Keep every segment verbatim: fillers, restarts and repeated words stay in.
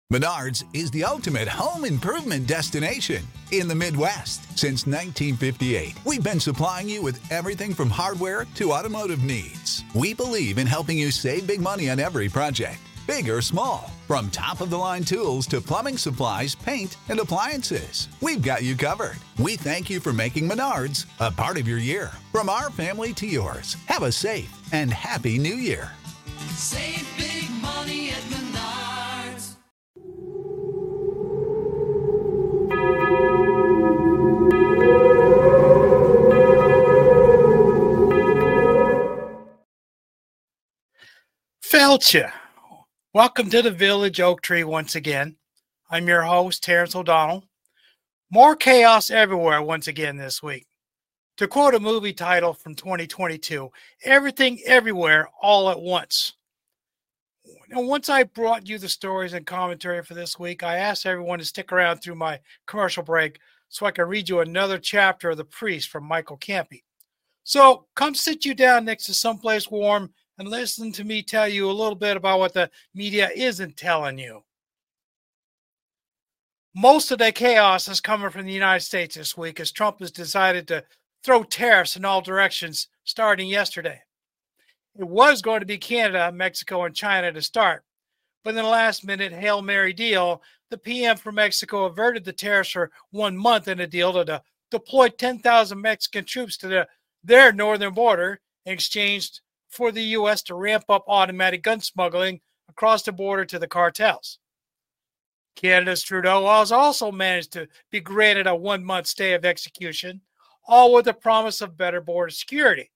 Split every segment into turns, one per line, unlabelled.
Menards is the ultimate home improvement destination in the Midwest. Since nineteen fifty-eight, we've been supplying you with everything from hardware to automotive needs. We believe in helping you save big money on every project, big or small. From top-of-the-line tools to plumbing supplies, paint, and appliances, we've got you covered. We thank you for making Menards a part of your year. From our family to yours, have a safe and happy New Year.
Save big money at Menards.
Felcha, welcome to the Village Oak Tree once again. I'm your host, Terrence O'Donnell. More chaos everywhere once again this week. To quote a movie title from twenty twenty-two, everything everywhere all at once. Now, once I brought you the stories and commentary for this week, I asked everyone to stick around through my commercial break so I can read you another chapter of The Priest from Michael Campy. So come sit you down next to someplace warm and listen to me tell you a little bit about what the media isn't telling you. Most of the chaos is coming from the United States this week as Trump has decided to throw tariffs in all directions starting yesterday. It was going to be Canada, Mexico, and China to start. But in the last minute Hail Mary deal, the P M from Mexico averted the tariffs for one month in a deal to de- deploy ten thousand Mexican troops to the, their northern border in exchange for the U S to ramp up automatic gun smuggling across the border to the cartels. Canada's Trudeau has also managed to be granted a one-month stay of execution, all with the promise of better border security.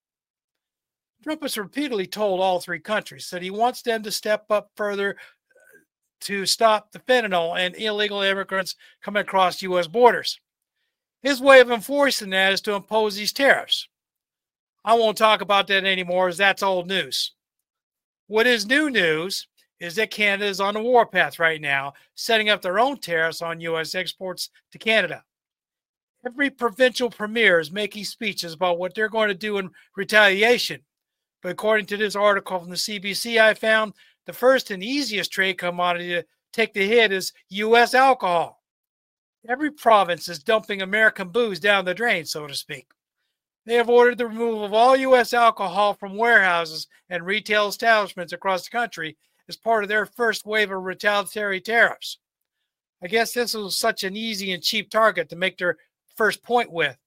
Trump has repeatedly told all three countries that he wants them to step up further to stop the fentanyl and illegal immigrants coming across U S borders. His way of enforcing that is to impose these tariffs. I won't talk about that anymore as that's old news. What is new news is that Canada is on the warpath right now, setting up their own tariffs on U S exports to Canada. Every provincial premier is making speeches about what they're going to do in retaliation. But according to this article from the C B C I found, the first and easiest trade commodity to take the hit is U S alcohol. Every province is dumping American booze down the drain, so to speak. They have ordered the removal of all U S alcohol from warehouses and retail establishments across the country as part of their first wave of retaliatory tariffs. I guess this was such an easy and cheap target to make their first point with.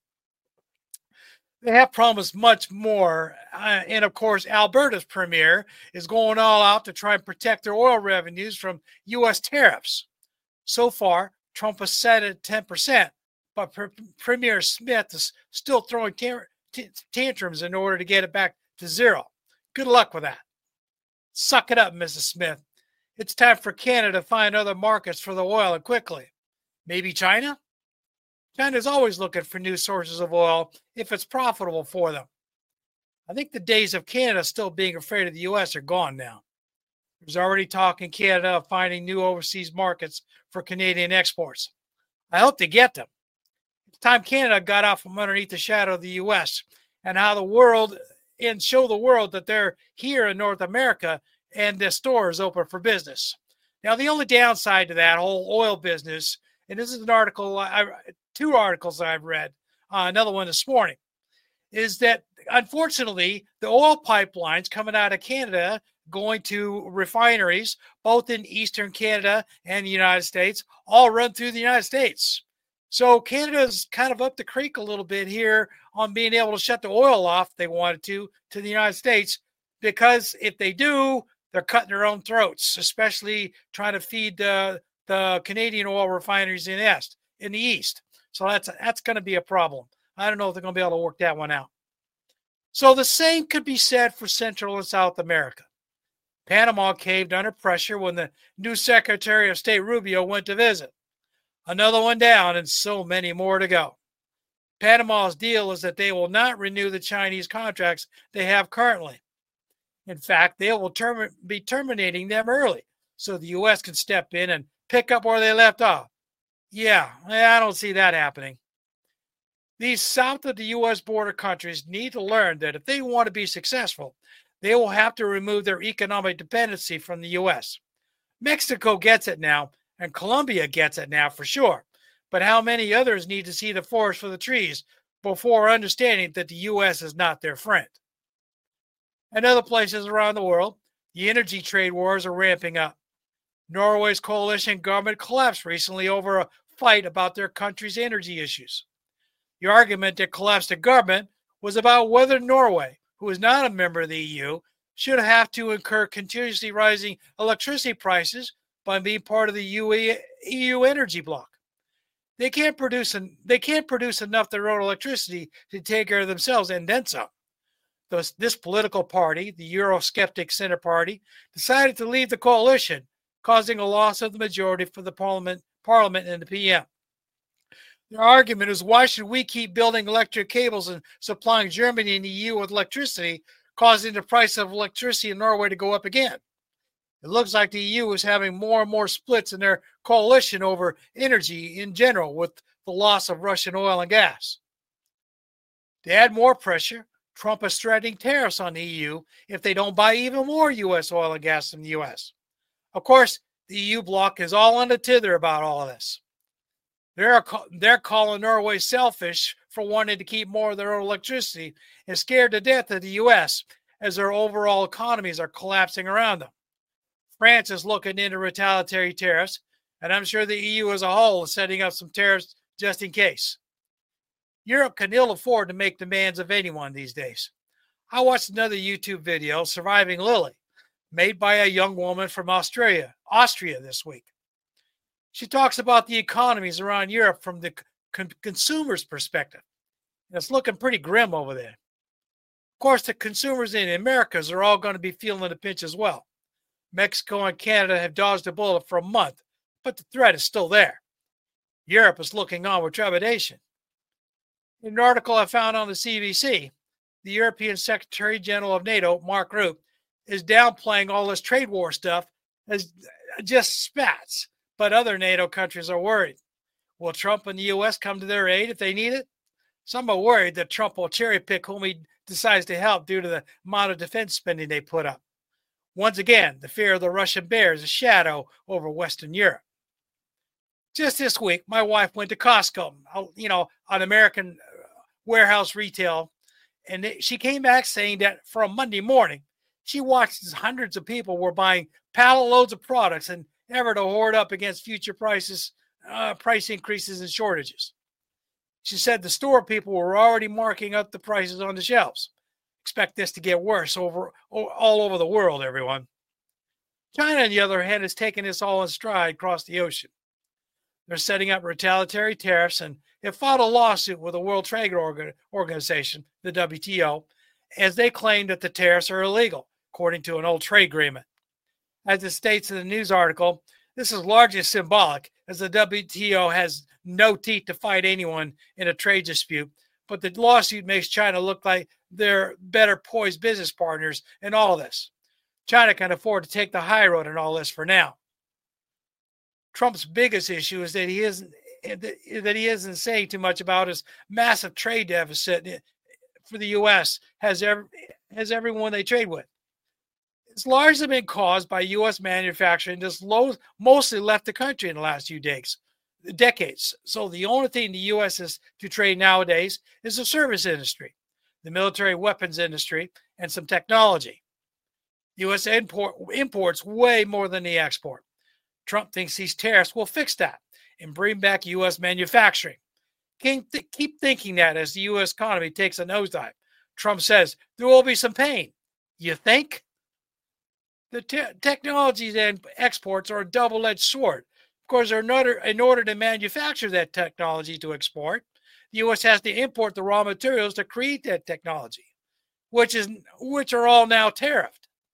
They have promised much more, uh, and of course, Alberta's premier is going all out to try and protect their oil revenues from U S tariffs. So far, Trump has set it at ten percent. But Premier Smith is still throwing tantrums in order to get it back to zero. Good luck with that. Suck it up, Missus Smith. It's time for Canada to find other markets for the oil and quickly. Maybe China? China's always looking for new sources of oil if it's profitable for them. I think the days of Canada still being afraid of the U S are gone now. There's already talk in Canada of finding new overseas markets for Canadian exports. I hope to get them. It's time Canada got out from underneath the shadow of the U S and how the world and show the world that they're here in North America and the store is open for business. Now, the only downside to that whole oil business, and this is an article, I, two articles I've read, uh, another one this morning, is that unfortunately the oil pipelines coming out of Canada going to refineries, both in Eastern Canada and the United States, all run through the United States. So Canada's kind of up the creek a little bit here on being able to shut the oil off if they wanted to, to the United States, because if they do, they're cutting their own throats, especially trying to feed uh, the Canadian oil refineries in the East. In the East. So that's, that's going to be a problem. I don't know if they're going to be able to work that one out. So the same could be said for Central and South America. Panama caved under pressure when the new Secretary of State Rubio went to visit. Another one down and so many more to go. Panama's deal is that they will not renew the Chinese contracts they have currently. In fact, they will term- be terminating them early so the U S can step in and pick up where they left off. Yeah, I don't see that happening. These south of the U S border countries need to learn that if they want to be successful, they will have to remove their economic dependency from the U S. Mexico gets it now, and Colombia gets it now for sure. But how many others need to see the forest for the trees before understanding that the U S is not their friend? In other places around the world, the energy trade wars are ramping up. Norway's coalition government collapsed recently over a fight about their country's energy issues. The argument that collapsed the government was about whether Norway, who is not a member of the E U, should have to incur continuously rising electricity prices by being part of the E U energy bloc. They can't produce an, they can't produce enough of their own electricity to take care of themselves and then some. Thus, this political party, the Eurosceptic Center Party, decided to leave the coalition, causing a loss of the majority for the parliament, parliament and the P M. Their argument is, why should we keep building electric cables and supplying Germany and the E U with electricity, causing the price of electricity in Norway to go up again? It looks like the E U is having more and more splits in their coalition over energy in general, with the loss of Russian oil and gas. To add more pressure, Trump is threatening tariffs on the E U if they don't buy even more U S oil and gas from the U S. Of course, the E U bloc is all on the tither about all of this. They're, they're calling Norway selfish for wanting to keep more of their own electricity and scared to death of the U S as their overall economies are collapsing around them. France is looking into retaliatory tariffs, and I'm sure the E U as a whole is setting up some tariffs just in case. Europe can ill afford to make demands of anyone these days. I watched another YouTube video, Surviving Lily, made by a young woman from Australia, Austria this week. She talks about the economies around Europe from the con- consumer's perspective. And it's looking pretty grim over there. Of course, the consumers in the Americas are all going to be feeling the pinch as well. Mexico and Canada have dodged a bullet for a month, but the threat is still there. Europe is looking on with trepidation. In an article I found on the C B C, the European Secretary General of NATO, Mark Rutte, is downplaying all this trade war stuff as just spats, but other NATO countries are worried. Will Trump and the U S come to their aid if they need it? Some are worried that Trump will cherry pick whom he decides to help due to the amount of defense spending they put up. Once again, the fear of the Russian bear is a shadow over Western Europe. Just this week, my wife went to Costco, you know, an American warehouse retail, and she came back saying that for a Monday morning, she watched as hundreds of people were buying pallet loads of products and ever to hoard up against future prices, uh, price increases and shortages. She said the store people were already marking up the prices on the shelves. Expect this to get worse over all over the world, everyone. China, on the other hand, has taken this all in stride across the ocean. They're setting up retaliatory tariffs and have filed a lawsuit with the World Trade Organization, the W T O, as they claim that the tariffs are illegal, according to an old trade agreement. As it states in the news article, this is largely symbolic, as the W T O has no teeth to fight anyone in a trade dispute, but the lawsuit makes China look like they're better poised business partners in all this. China can afford to take the high road in all this for now. Trump's biggest issue is that he isn't that he isn't saying too much about his massive trade deficit for the U S has every, has everyone they trade with. It's largely been caused by U S manufacturing that's low, mostly left the country in the last few decades. decades. So the only thing the U S is to trade nowadays is the service industry, the military weapons industry, and some technology. The U S import, imports way more than the export. Trump thinks these tariffs will fix that and bring back U S manufacturing. Keep, th- keep thinking that as the U S economy takes a nosedive. Trump says there will be some pain. You think? The te- technologies and exports are a double-edged sword. Of course, in order, in order to manufacture that technology to export, the U S has to import the raw materials to create that technology, which is which are all now tariffed.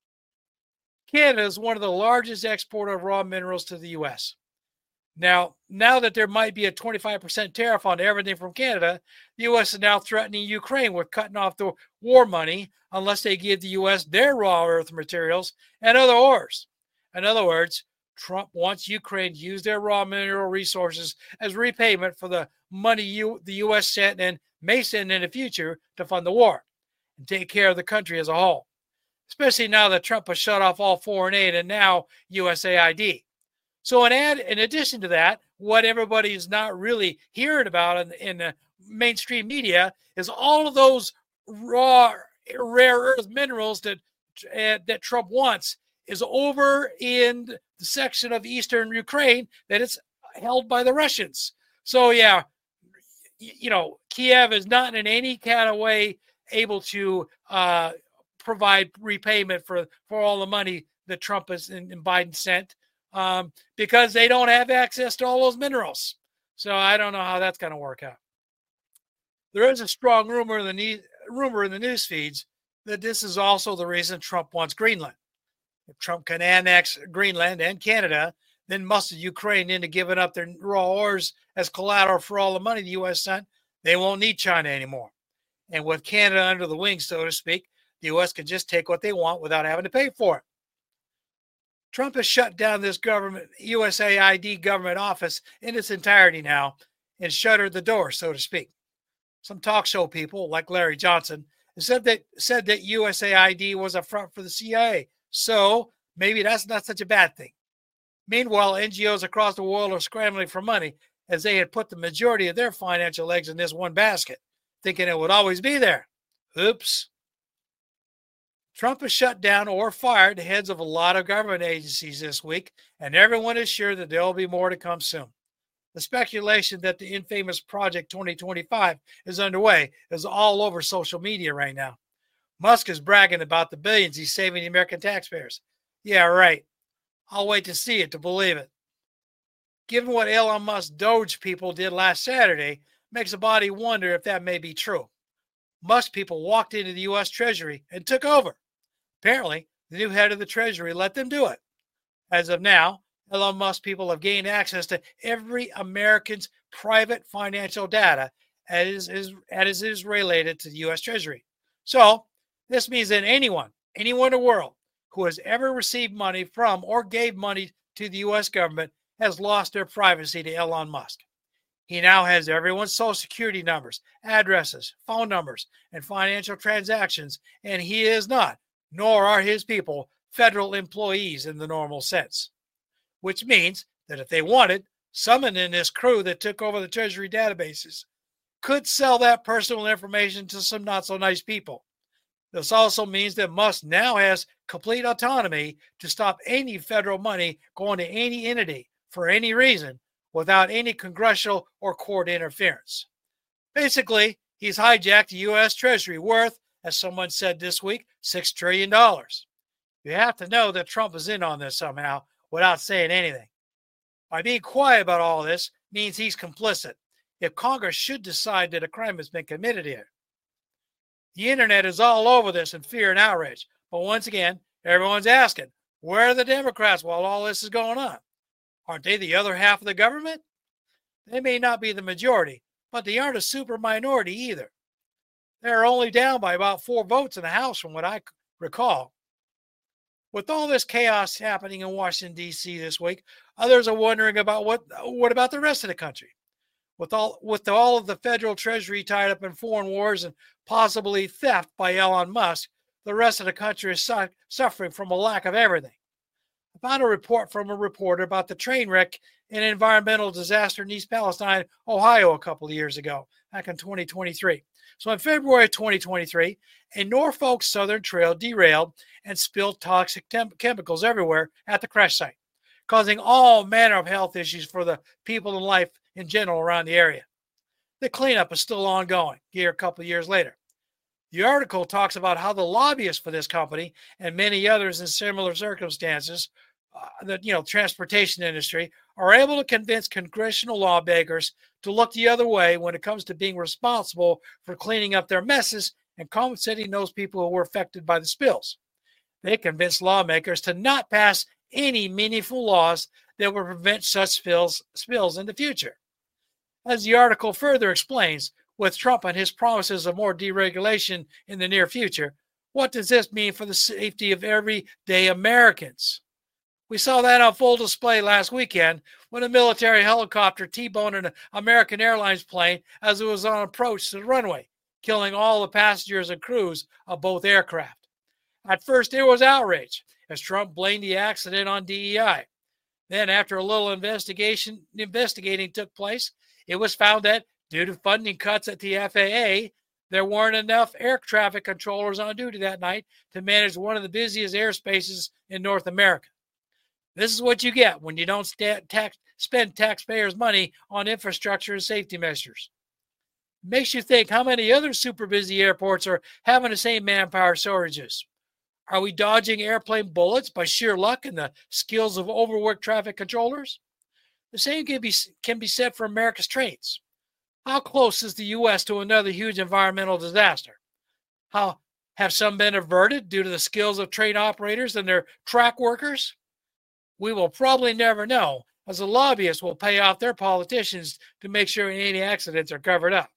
Canada is one of the largest exporters of raw minerals to the U S. Now, now that there might be a twenty-five percent tariff on everything from Canada, the U S is now threatening Ukraine with cutting off the war money unless they give the U S their raw earth materials and other ores. In other words, Trump wants Ukraine to use their raw mineral resources as repayment for the money you, the U S sent and may send in the future to fund the war and take care of the country as a whole. especially now that Trump has shut off all foreign aid and now U S A I D. So in, ad, in addition to that, what everybody is not really hearing about in, in the mainstream media is all of those raw rare earth minerals that uh, that Trump wants is over in the section of eastern Ukraine that is held by the Russians. So yeah, you know, Kiev is not in any kind of way able to uh, provide repayment for, for all the money that Trump has and, and Biden sent um, because they don't have access to all those minerals. So I don't know how that's going to work out. There is a strong rumor in the rumor in the news feeds that this is also the reason Trump wants Greenland. If Trump can annex Greenland and Canada, then muscle Ukraine into giving up their raw ores as collateral for all the money the U S sent, they won't need China anymore. And with Canada under the wing, so to speak, the U S can just take what they want without having to pay for it. Trump has shut down this government, U S A I D government office in its entirety now and shuttered the door, so to speak. Some talk show people like Larry Johnson said that said that U S A I D was a front for the C I A. So maybe that's not such a bad thing. Meanwhile, N G Os across the world are scrambling for money as they had put the majority of their financial eggs in this one basket, thinking it would always be there. Oops. Trump has shut down or fired the heads of a lot of government agencies this week, and everyone is sure that there will be more to come soon. The speculation that the infamous Project twenty twenty-five is underway is all over social media right now. Musk is bragging about the billions he's saving the American taxpayers. Yeah, right. I'll wait to see it to believe it. Given what Elon Musk Doge people did last Saturday, makes a body wonder if that may be true. Musk people walked into the U S Treasury and took over. Apparently, the new head of the Treasury let them do it. As of now, Elon Musk people have gained access to every American's private financial data as is, as is related to the U S Treasury. So, this means that anyone, anyone in the world who has ever received money from or gave money to the U S government has lost their privacy to Elon Musk. He now has everyone's social security numbers, addresses, phone numbers, and financial transactions, and he is not, nor are his people, federal employees in the normal sense. Which means that if they wanted, someone in this crew that took over the Treasury databases could sell that personal information to some not-so-nice people. This also means that Musk now has complete autonomy to stop any federal money going to any entity for any reason without any congressional or court interference. Basically, he's hijacked the U S Treasury worth, as someone said this week, six trillion dollars. You have to know that Trump is in on this somehow without saying anything. By being quiet about all this means he's complicit if Congress should decide that a crime has been committed here. The internet is all over this in fear and outrage. But once again, everyone's asking, where are the Democrats while all this is going on? Aren't they the other half of the government? They may not be the majority, but they aren't a super minority either. They're only down by about four votes in the House from what I recall. With all this chaos happening in Washington, D C this week, others are wondering about what, what about the rest of the country? With all, with all of the federal treasury tied up in foreign wars and possibly theft by Elon Musk, the rest of the country is su- suffering from a lack of everything. I found a report from a reporter about the train wreck and environmental disaster in East Palestine, Ohio, a couple of years ago, back in twenty twenty-three. So in February of twenty twenty-three, a Norfolk Southern trail derailed and spilled toxic temp- chemicals everywhere at the crash site, causing all manner of health issues for the people and life in general around the area. The cleanup is still ongoing here a couple of years later. The article talks about how the lobbyists for this company and many others in similar circumstances, uh, the you know transportation industry, are able to convince congressional lawmakers to look the other way when it comes to being responsible for cleaning up their messes and compensating those people who were affected by the spills. They convinced lawmakers to not pass any meaningful laws that would prevent such spills, spills in the future. As the article further explains, with Trump and his promises of more deregulation in the near future, what does this mean for the safety of everyday Americans? We saw that on full display last weekend when a military helicopter T-boned an American Airlines plane as it was on approach to the runway, killing all the passengers and crews of both aircraft. At first, there was outrage as Trump blamed the accident on D E I. Then, after a little investigation investigating took place, it was found that due to funding cuts at the F A A, there weren't enough air traffic controllers on duty that night to manage one of the busiest airspaces in North America. This is what you get when you don't st- tax, spend taxpayers' money on infrastructure and safety measures. It makes you think how many other super busy airports are having the same manpower shortages. Are we dodging airplane bullets by sheer luck and the skills of overworked traffic controllers? The same can be, can be said for America's trains. How close is the U S to another huge environmental disaster? How have some been averted due to the skills of train operators and their track workers? We will probably never know, as the lobbyists will pay off their politicians to make sure any accidents are covered up.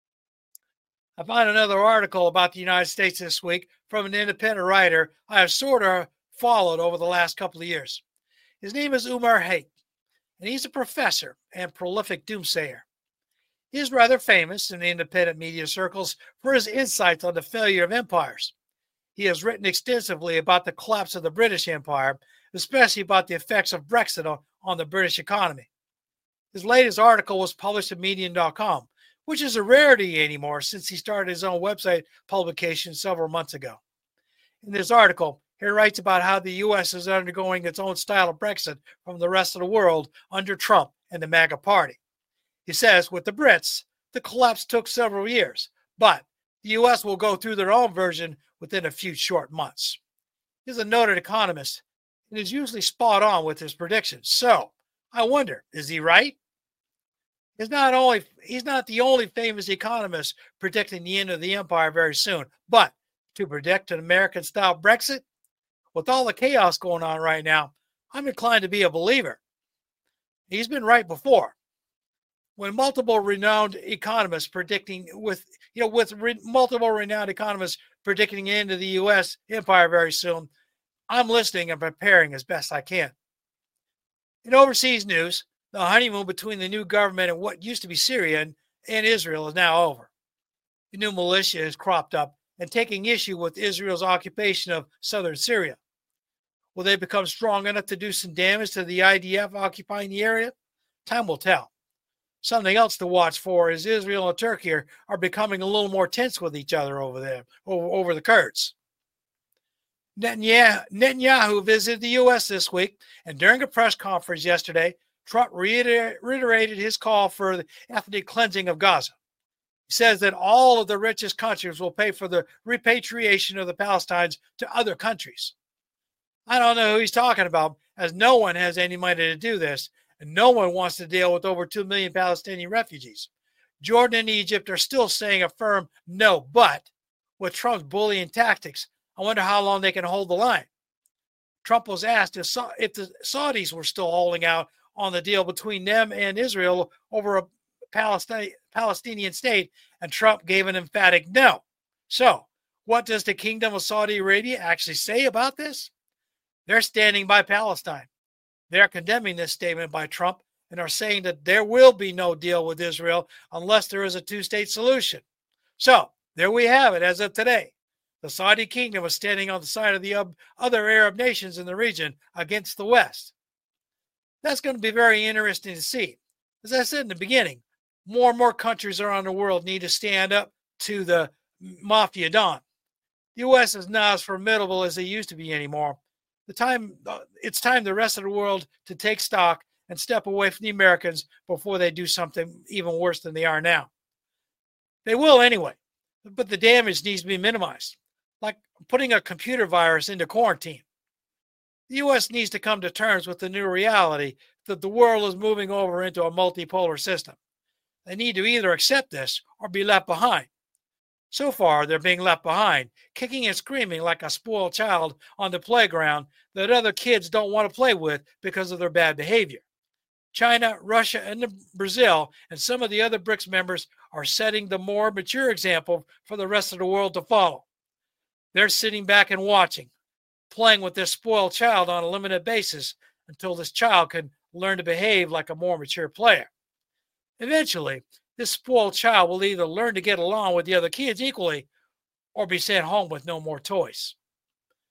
I found another article about the United States this week from an independent writer I have sort of followed over the last couple of years. His name is Umar Hayek, and he's a professor and prolific doomsayer. He is rather famous in the independent media circles for his insights on the failure of empires. He has written extensively about the collapse of the British Empire, especially about the effects of Brexit on, on the British economy. His latest article was published in Medium dot com, which is a rarity anymore since he started his own website publication several months ago. In this article, he writes about how the U S is undergoing its own style of Brexit from the rest of the world under Trump and the MAGA party. He says with the Brits, the collapse took several years, but the U S will go through their own version within a few short months. He's a noted economist and is usually spot on with his predictions. So I wonder, is he right? He's not only he's not the only famous economist predicting the end of the empire very soon, but to predict an American-style Brexit, with all the chaos going on right now, I'm inclined to be a believer. He's been right before. When multiple renowned economists predicting with you know with re, multiple renowned economists predicting the end of the U S empire very soon, I'm listening and preparing as best I can. In overseas news, the honeymoon between the new government and what used to be Syria and, and Israel is now over. The new militia has cropped up and taking issue with Israel's occupation of southern Syria. Will they become strong enough to do some damage to the I D F occupying the area? Time will tell. Something else to watch for is Israel and Turkey are, are becoming a little more tense with each other over there, over, over the Kurds. Netanyahu, Netanyahu visited the U S this week, and during a press conference yesterday, Trump reiterated his call for the ethnic cleansing of Gaza. He says that all of the richest countries will pay for the repatriation of the Palestinians to other countries. I don't know who he's talking about, as no one has any money to do this, and no one wants to deal with over two million Palestinian refugees. Jordan and Egypt are still saying a firm no, but with Trump's bullying tactics, I wonder how long they can hold the line. Trump was asked if, if the Saudis were still holding out on the deal between them and Israel over a Palestine, Palestinian state, and Trump gave an emphatic no. So, what does the Kingdom of Saudi Arabia actually say about this? They're standing by Palestine. They're condemning this statement by Trump and are saying that there will be no deal with Israel unless there is a two-state solution. So, there we have it as of today. The Saudi kingdom is standing on the side of the other Arab nations in the region against the West. That's going to be very interesting to see. As I said in the beginning, more and more countries around the world need to stand up to the Mafia Don. The U S is not as formidable as they used to be anymore. The time, it's time the rest of the world to take stock and step away from the Americans before they do something even worse than they are now. They will anyway, but the damage needs to be minimized, like putting a computer virus into quarantine. The U S needs to come to terms with the new reality that the world is moving over into a multipolar system. They need to either accept this or be left behind. So far, they're being left behind, kicking and screaming like a spoiled child on the playground that other kids don't want to play with because of their bad behavior. China, Russia, and Brazil, and some of the other BRICS members are setting the more mature example for the rest of the world to follow. They're sitting back and watching, playing with this spoiled child on a limited basis until this child can learn to behave like a more mature player. Eventually, this spoiled child will either learn to get along with the other kids equally or be sent home with no more toys.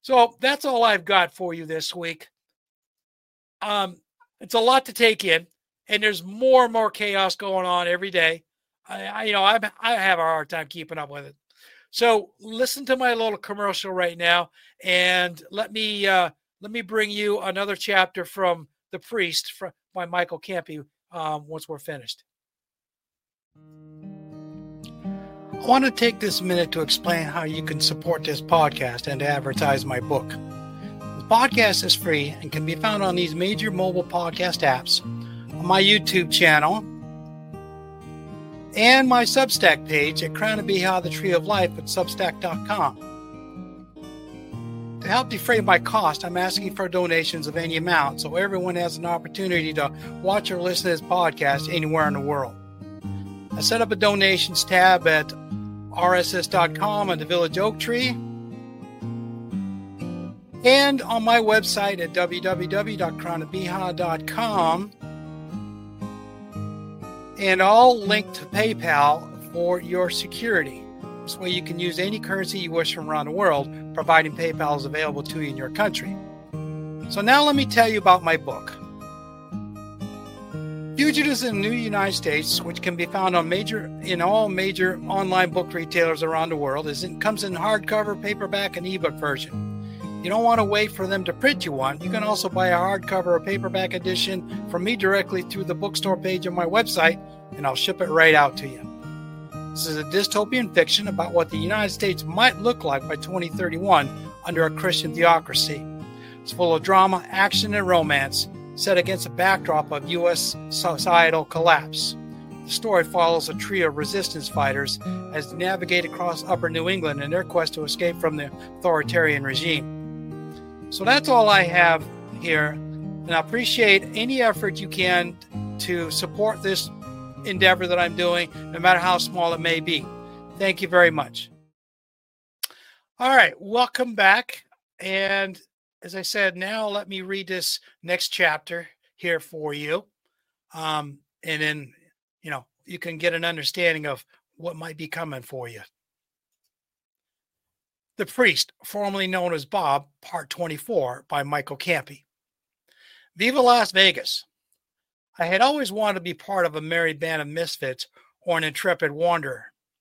So that's all I've got for you this week. Um, it's a lot to take in, and there's more and more chaos going on every day. I, I you know, I I have a hard time keeping up with it. So listen to my little commercial right now, and let me uh, let me bring you another chapter from The Priest from, by Michael Campy um, once we're finished. I want to take this minute to explain how you can support this podcast and to advertise my book. The podcast is free and can be found on these major mobile podcast apps, on my YouTube channel, and my Substack page at Crown of Beha, the Tree of Life at substack dot com. To help defray my cost, I'm asking for donations of any amount so everyone has an opportunity to watch or listen to this podcast anywhere in the world. I set up a donations tab at R S S dot com and the Village Oak Tree, and on my website at w w w dot crown of beha dot com, and all linked to PayPal for your security. This way you can use any currency you wish from around the world, providing PayPal is available to you in your country. So now let me tell you about my book. Fugitives in the New United States, which can be found on major in all major online book retailers around the world, is it comes in hardcover, paperback, and ebook version. You don't want to wait for them to print you one. You can also buy a hardcover or paperback edition from me directly through the bookstore page on my website, and I'll ship it right out to you. This is a dystopian fiction about what the United States might look like by twenty thirty-one under a Christian theocracy. It's full of drama, action, and romance, set against a backdrop of U S societal collapse. The story follows a trio of resistance fighters as they navigate across upper New England in their quest to escape from the authoritarian regime. So that's all I have here, and I appreciate any effort you can to support this endeavor that I'm doing, no matter how small it may be. Thank you very much. All right, welcome back. And as I said, now let me read this next chapter here for you. Um, and then, you know, you can get an understanding of what might be coming for you. The Priest, formerly known as Bob, Part twenty-four by Michael Campy. Viva Las Vegas. I had always wanted to be part of a merry band of misfits or an intrepid wanderer.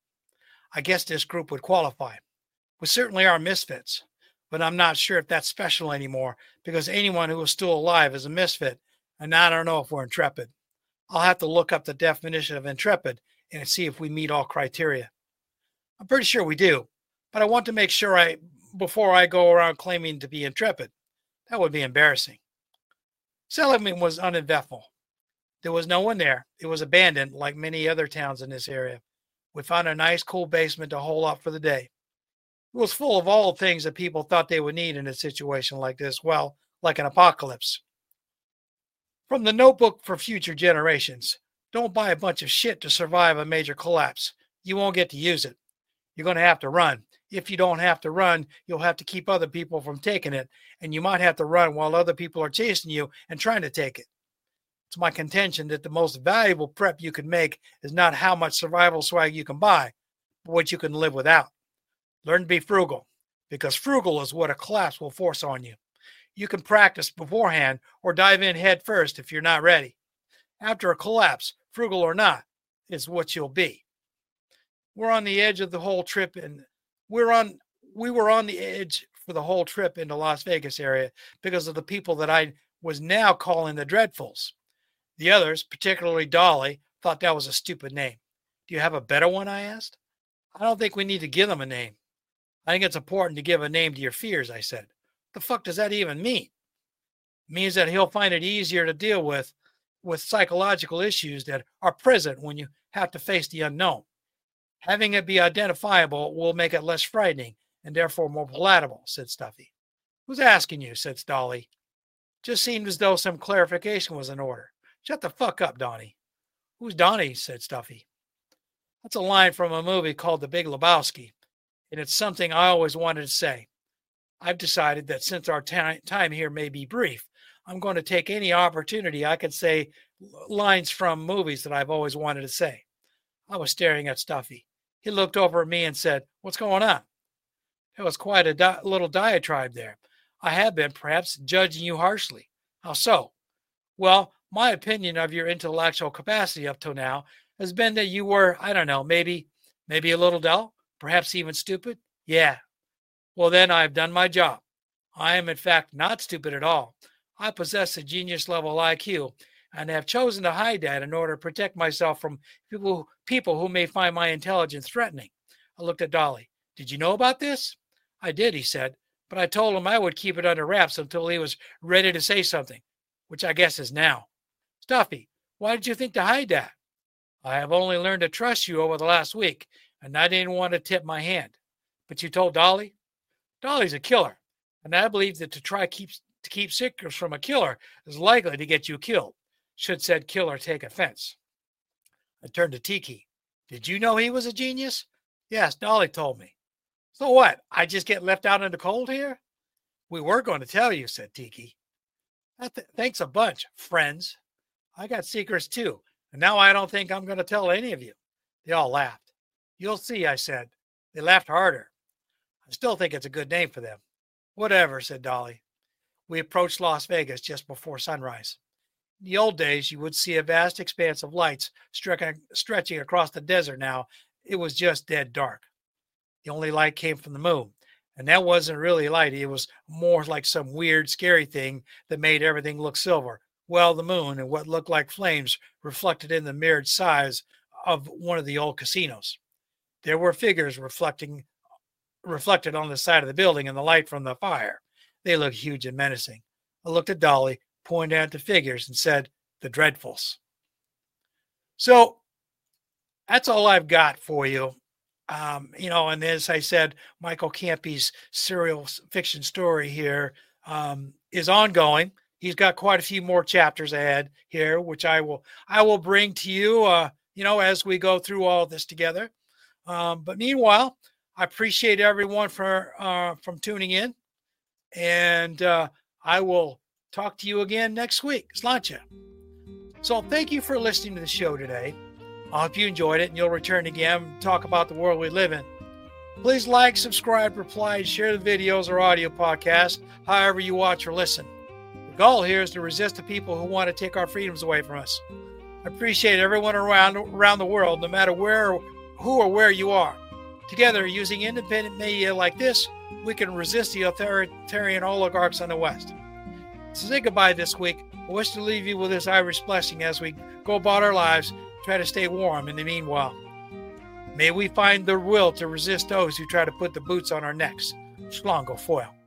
I guess this group would qualify. We certainly are misfits, but I'm not sure if that's special anymore because anyone who is still alive is a misfit, and I don't know if we're intrepid. I'll have to look up the definition of intrepid and see if we meet all criteria. I'm pretty sure we do, but I want to make sure I before I go around claiming to be intrepid. That would be embarrassing. Seligman was uneventful. There was no one there. It was abandoned like many other towns in this area. We found a nice, cool basement to hole up for the day. It was full of all the things that people thought they would need in a situation like this, well, like an apocalypse. From the Notebook for Future Generations, don't buy a bunch of shit to survive a major collapse. You won't get to use it. You're going to have to run. If you don't have to run, you'll have to keep other people from taking it, and you might have to run while other people are chasing you and trying to take it. It's my contention that the most valuable prep you can make is not how much survival swag you can buy, but what you can live without. Learn to be frugal, because frugal is what a collapse will force on you. You can practice beforehand or dive in head first if you're not ready. After a collapse, frugal or not, is what you'll be. We're on the edge of the whole trip, and we're on we were on the edge for the whole trip into Las Vegas area because of the people that I was now calling the Dreadfuls. The others, particularly Dolly, thought that was a stupid name. Do you have a better one? I asked. I don't think we need to give them a name. I think it's important to give a name to your fears, I said. The fuck does that even mean? It means that he'll find it easier to deal with with psychological issues that are present when you have to face the unknown. Having it be identifiable will make it less frightening and therefore more palatable, said Stuffy. Who's asking you? Said Dolly. Just seemed as though some clarification was in order. Shut the fuck up, Donnie. Who's Donnie? Said Stuffy. That's a line from a movie called The Big Lebowski, and it's something I always wanted to say. I've decided that since our t- time here may be brief, I'm going to take any opportunity I could say lines from movies that I've always wanted to say. I was staring at Stuffy. He looked over at me and said, "What's going on?" It was quite a di- little diatribe there. I have been, perhaps, judging you harshly. How so? Well, my opinion of your intellectual capacity up till now has been that you were, I don't know, maybe, maybe a little dull, perhaps even stupid. Yeah. Well, then I've done my job. I am, in fact, not stupid at all. I possess a genius level I Q and have chosen to hide that in order to protect myself from people, people who may find my intelligence threatening. I looked at Dolly. Did you know about this? I did, he said, but I told him I would keep it under wraps until he was ready to say something, which I guess is now. Stuffy, why did you think to hide that? I have only learned to trust you over the last week, and I didn't want to tip my hand. But you told Dolly? Dolly's a killer, and I believe that to try keep, to keep secrets from a killer is likely to get you killed. Should said killer take offense. I turned to Tiki. Did you know he was a genius? Yes, Dolly told me. So what? I just get left out in the cold here? We were going to tell you, said Tiki. Th- thanks a bunch, friends. I got secrets too, and now I don't think I'm going to tell any of you. They all laughed. You'll see, I said. They laughed harder. I still think it's a good name for them. Whatever, said Dolly. We approached Las Vegas just before sunrise. In the old days, you would see a vast expanse of lights stretching, stretching across the desert. Now, it was just dead dark. The only light came from the moon, and that wasn't really light. It was more like some weird, scary thing that made everything look silver. Well, the moon and what looked like flames reflected in the mirrored sides of one of the old casinos. There were figures reflecting reflected on the side of the building in the light from the fire. They looked huge and menacing. I looked at Dolly, pointed at the figures, and said, the Dreadfuls. So that's all I've got for you. Um, you know, and as I said, Michael Campy's serial fiction story here um, is ongoing. He's got quite a few more chapters ahead here, which I will I will bring to you, uh, you know, as we go through all this together. Um, but meanwhile, I appreciate everyone for uh, from tuning in, and uh, I will talk to you again next week. Sláinte. So thank you for listening to the show today. I hope you enjoyed it and you'll return again and talk about the world we live in. Please like, subscribe, reply, and share the videos or audio podcasts, however you watch or listen. The goal here is to resist the people who want to take our freedoms away from us. I appreciate everyone around, around the world, no matter where, who or where you are. Together, using independent media like this, we can resist the authoritarian oligarchs on the West. To say goodbye this week, I wish to leave you with this Irish blessing as we go about our lives, try to stay warm in the meanwhile. May we find the will to resist those who try to put the boots on our necks. Slán go foill.